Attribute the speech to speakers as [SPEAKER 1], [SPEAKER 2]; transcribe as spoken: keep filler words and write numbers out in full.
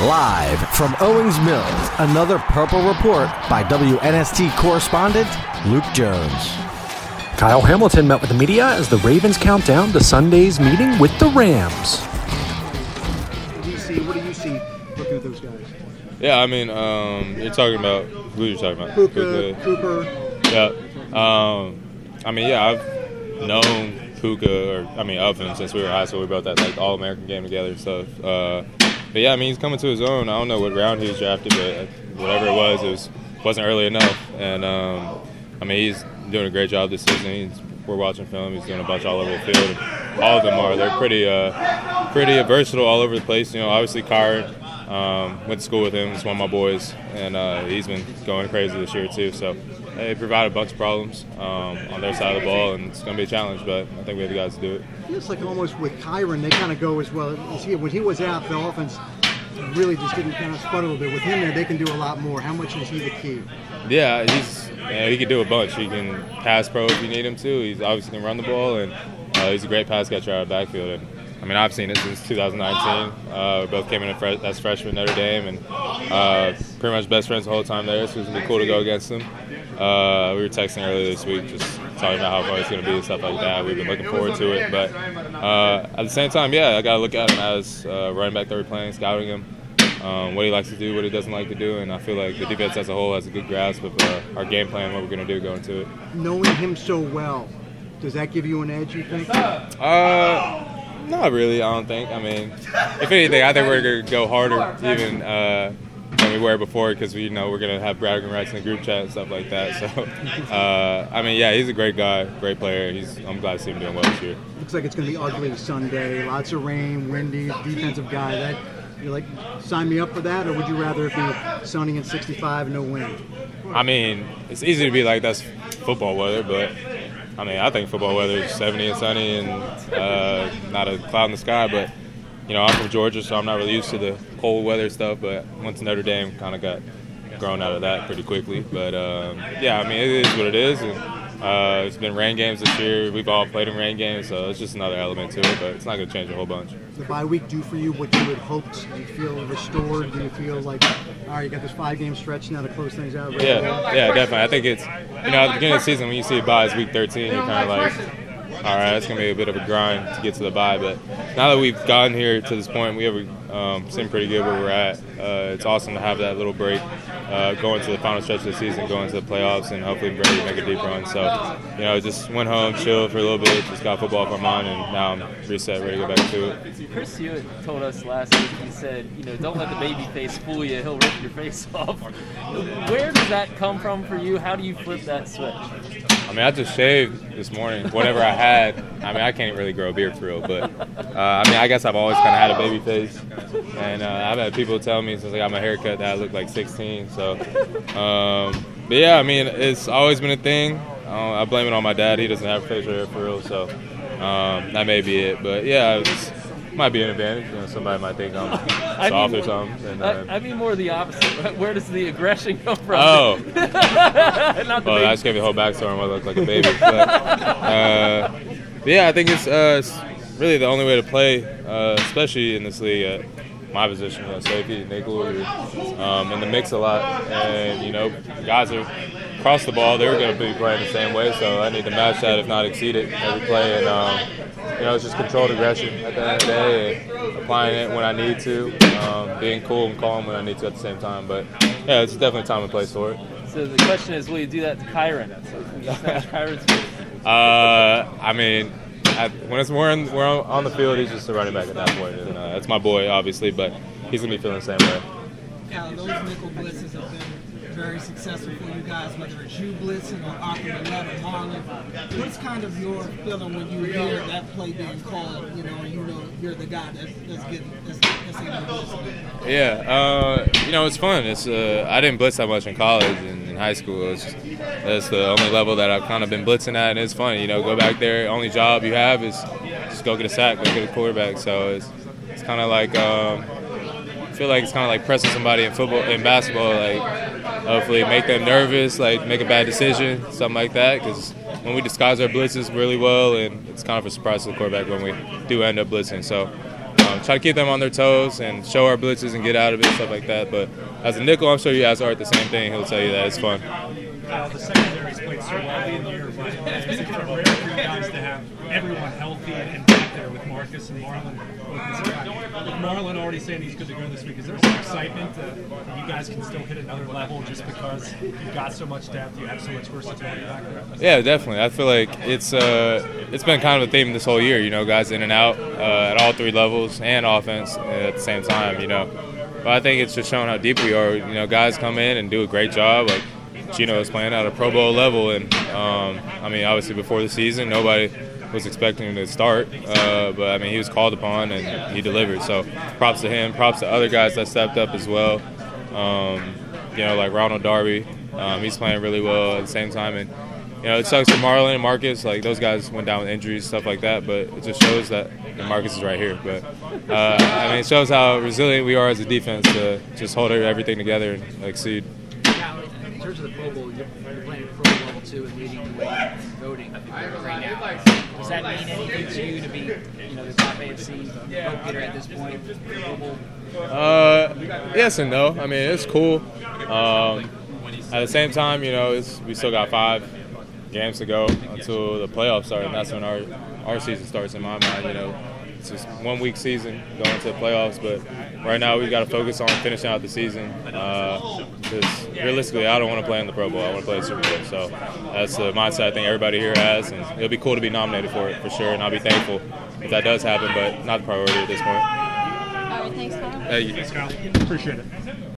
[SPEAKER 1] Live from Owings Mills, another Purple Report by W N S T correspondent Luke Jones.
[SPEAKER 2] Kyle Hamilton met with the media as the Ravens count down to Sunday's meeting with the Rams.
[SPEAKER 3] What do you see? What do you see looking at those guys?
[SPEAKER 4] Yeah, I mean, um, you're talking about who you're talking about?
[SPEAKER 3] Puka, Cooper.
[SPEAKER 4] Yeah. Um, I mean, yeah, I've known Puka, or I mean, of him since we were in high school. We both had like All-American game together and stuff. Uh, but yeah, I mean, he's coming to his own. I don't know what round he was drafted, but whatever it was, it was wasn't early enough. And um, I mean, he's doing a great job this season. He's, we're watching film. He's doing a bunch all over the field. All of them are. They're pretty, uh, pretty versatile all over the place. You know, obviously Kyron, um, went to school with him. He's one of my boys, and uh, he's been going crazy this year too. So they provide a bunch of problems um, on their side of the ball, and it's going to be a challenge. But I think we have the guys to do it.
[SPEAKER 3] It feels like almost with Kyron, they kind of go as well. As he, when he was out, the offense really just didn't kind of spud a little bit. With him there, they can do a lot more. How much is he the key?
[SPEAKER 4] Yeah, he's yeah, he can do a bunch. He can pass pro if you need him to. He's obviously can run the ball, and uh, he's a great pass catcher out of the backfield. And I mean, I've seen it since two thousand nineteen. Uh, we both came in as freshmen at Notre Dame, and uh, pretty much best friends the whole time there. So it's gonna be cool to go against him. Uh, we were texting earlier this week, just talking about how fun it's gonna be and stuff like that. We've been looking forward to it, but uh, at the same time, yeah, I gotta look at him as uh, running back that we're playing, scouting him. Um, what he likes to do, what he doesn't like to do, and I feel like the defense as a whole has a good grasp of uh, our game plan, what we're going to do going to it.
[SPEAKER 3] Knowing him so well, does that give you an edge, you think?
[SPEAKER 4] Uh, not really, I don't think. I mean, if anything, I think we're going to go harder even uh, than we were before because we you know we're going to have bragging rights in the group chat and stuff like that. So, uh, I mean, yeah, he's a great guy, great player. He's I'm glad to see him doing well this year.
[SPEAKER 3] Looks like it's going to be ugly Sunday. Lots of rain, windy, defensive guy. That. You like sign me up for that, or would you rather it be sunny and sixty-five and no wind?
[SPEAKER 4] I mean, it's easy to be like that's football weather, but I mean, I think football weather is seventy and sunny and uh, not a cloud in the sky. But you know, I'm from Georgia, so I'm not really used to the cold weather stuff. But went to Notre Dame, kind of got grown out of that pretty quickly. But um, yeah, I mean, it is what it is. And, Uh, it's been rain games this year. We've all played in rain games, so it's just another element to it, but it's not going to change a whole bunch.
[SPEAKER 3] The bye week do for you what you had hoped? Do you feel restored? Do you feel like, all right, you got this five-game stretch now to close things out? Right
[SPEAKER 4] yeah,
[SPEAKER 3] away?
[SPEAKER 4] yeah, definitely. I think it's, you know, at the beginning of the season when you see a bye is week thirteen, you're kind of like, all right, it's going to be a bit of a grind to get to the bye. But now that we've gotten here to this point, we have um, seem pretty good where we're at. Uh, it's awesome to have that little break, uh, going to the final stretch of the season, going to the playoffs, and hopefully ready to make a deep run. So, you know, just went home, chilled for a little bit, just got football off my mind, and now I'm reset, ready to go back to it.
[SPEAKER 5] Chris Hewitt told us last week, he said, you know, don't let the baby face fool you. He'll rip your face off. Where does that come from for you? How do you flip that switch?
[SPEAKER 4] I mean, I just shaved this morning, whatever I had. I mean, I can't really grow a beard for real, but, uh, I mean, I guess I've always kind of had a baby face. And uh, I've had people tell me since I got my hair cut that I look like sixteen. So, um, but yeah, I mean, it's always been a thing. Uh, I blame it on my dad. He doesn't have facial hair for real, so um, that may be it. But yeah, it's, might be an advantage. You know, somebody might think I'm soft or something. And, uh,
[SPEAKER 5] I, I mean more the opposite. Where does the aggression come from?
[SPEAKER 4] Oh,
[SPEAKER 5] Not the
[SPEAKER 4] well,
[SPEAKER 5] baby.
[SPEAKER 4] I just gave you the whole backstory on why I look like a baby. But, uh, but yeah, I think it's, uh, it's really the only way to play, uh, especially in this league at my position, you know, safety, nickel, um, in the mix a lot. And, you know, guys are across the ball, they're going to be playing the same way, so I need to match that, if not exceed it, every play. And, um, you know, it's just controlled aggression at the end of the day, and applying it when I need to, um, being cool and calm when I need to at the same time. But, yeah, it's definitely time and place for it.
[SPEAKER 5] So the question is, will you do that to Kyron? Will you snatch Kyron's face?
[SPEAKER 4] Uh, I mean, I, when it's we're, in, we're on the field, he's just a running back at that point. And uh, that's my boy, obviously, but he's going to be feeling the same way.
[SPEAKER 6] Cal, those nickel blitzes have been very successful for you guys, whether it's you blitzing or Arthur Millette or Marlon. What's kind of your feeling when you hear that play being called, you know, and you know you're the guy that's, that's getting that's, that's able to blitz?
[SPEAKER 4] Yeah, uh, you know, it's fun. It's uh, I didn't blitz that much in college and in high school. It's, that's the only level that I've kind of been blitzing at, and it's fun. You know, go back there, only job you have is just go get a sack, go get a quarterback. So it's it's kind of like um, I feel like it's kind of like pressing somebody in football, in basketball, like hopefully make them nervous, like make a bad decision, something like that. Because when we disguise our blitzes really well, and it's kind of a surprise to the quarterback when we do end up blitzing. So um, try to keep them on their toes and show our blitzes and get out of it, stuff like that. But as a nickel, I'm sure you ask Art the same thing. He'll tell you that it's fun.
[SPEAKER 7] Uh, the secondary's played so well in the year, but it's kind of rare for you guys to have everyone healthy and back there with Marcus and Marlon. With Marlon already saying he's good to go this week, is there some excitement uh, that you guys can still hit another level just because you've got so much depth, you have so much versatility back there?
[SPEAKER 4] Yeah, definitely. I feel like it's uh, it's been kind of a theme this whole year. You know, guys in and out uh, at all three levels and offense at the same time. You know, but I think it's just showing how deep we are. You know, guys come in and do a great job. Like Gino was playing at a Pro Bowl level, and um, I mean, obviously before the season, nobody was expecting him to start, uh, but I mean, he was called upon and he delivered. So, props to him. Props to other guys that stepped up as well. Um, you know, like Ronald Darby, um, he's playing really well at the same time. And you know, it sucks for Marlon and Marcus. Like those guys went down with injuries, stuff like that. But it just shows that and Marcus is right here. But uh, I mean, it shows how resilient we are as a defense to just hold everything together and exceed.
[SPEAKER 8] In terms of the Pro Bowl, you're playing at Pro Bowl level two and leading the way in voting right now. Does that mean anything to you to be, you know, the top A F C vote getter at this point? Pro Bowl?
[SPEAKER 4] Uh, yes and no. I mean, it's cool. Um, at the same time, you know, it's, we still got five games to go until the playoffs start, and that's when our our season starts. In my mind, you know, it's just one week season going to the playoffs, but right now we've got to focus on finishing out the season. Because uh, realistically, I don't want to play in the Pro Bowl. I want to play the Super Bowl. So that's the mindset I think everybody here has, and it'll be cool to be nominated for it for sure. And I'll be thankful if that does happen, but not the priority at this point.
[SPEAKER 9] All right, thanks, Kyle.
[SPEAKER 4] Hey,
[SPEAKER 7] Thanks, Kyle. Appreciate it.